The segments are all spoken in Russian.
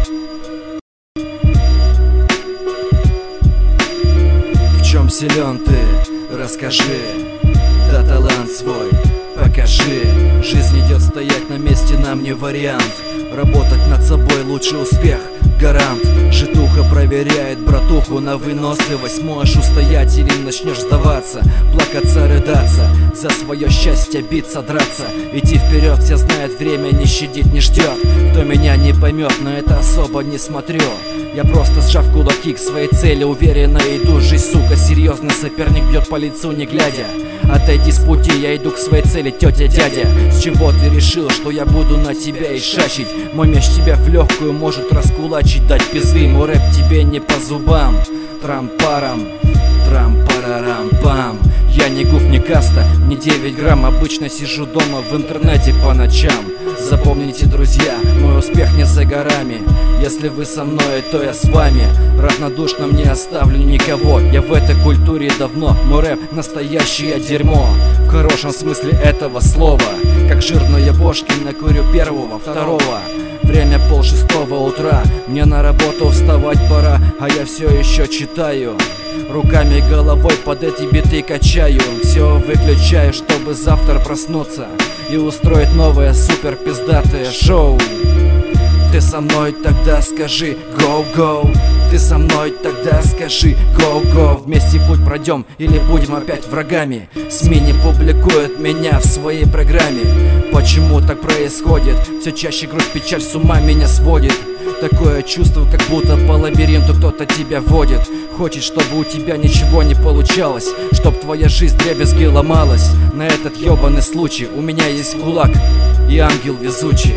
В чем силен ты? Расскажи. Да талант свой покажи. Жизнь идет, стоять на месте нам не вариант. Работать над собой лучше успех, гарант. Житуха проверяет братуху на выносливость. Можешь устоять или начнешь сдаваться, плакаться, рыдаться, за свое счастье биться, драться, идти вперед. Все знают, время не щадит, не ждет. Кто меня не поймет, но это особо не смотрю. Я просто, сжав кулаки, к своей цели уверенно иду. Жизнь, сука, серьезный соперник бьет по лицу не глядя. Отойди с пути, я иду к своей цели, тетя, дядя. С чего ты решил, что я буду на тебя и шачить? Мой мяч тебя в легкую может раскулачить, дать пизды. Мой рэп тебе не по зубам. Трам-парам, трам-парарам-пам. Я не гуф, не каста, не 9 грамм. Обычно сижу дома в интернете по ночам. Запомните, друзья, мой успех не за горами. Если вы со мной, то я с вами. Равнодушно не оставлю никого. Я в этой культуре давно. Мой рэп настоящее дерьмо, в хорошем смысле этого слова. Как жирные бошки накурю первого, второго. Время 5:30 утра. Мне на работу вставать пора, а я все еще читаю. Руками, головой под эти биты качаю. Все выключаю, чтобы завтра проснуться и устроить новое супер пиздатое шоу. Ты со мной, тогда скажи go-go. Ты со мной, тогда скажи go-go. Вместе путь пройдем или будем опять врагами? СМИ не публикуют меня в своей программе. Почему так происходит? Все чаще грусть, печаль с ума меня сводит. Такое чувство, как будто по лабиринту кто-то тебя водит. Хочет, чтобы у тебя ничего не получалось, чтоб твоя жизнь дребезги ломалась. На этот ёбаный случай у меня есть кулак и ангел везучий.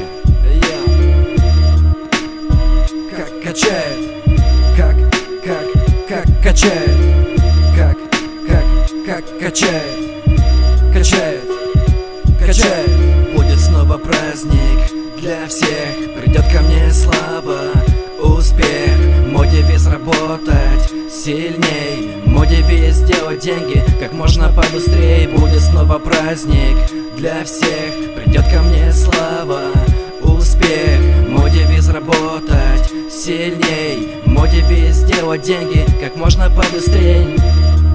Как качает, как качает, как качает. Будет снова праздник для всех, придет ко мне слава, успех. Мой девиз — работать сильней, мой девиз — сделать деньги как можно побыстрее. Будет снова праздник для всех, придет ко мне слава, успех. Мой девиз — работать сильней, мой девиз — сделать деньги как можно побыстрее.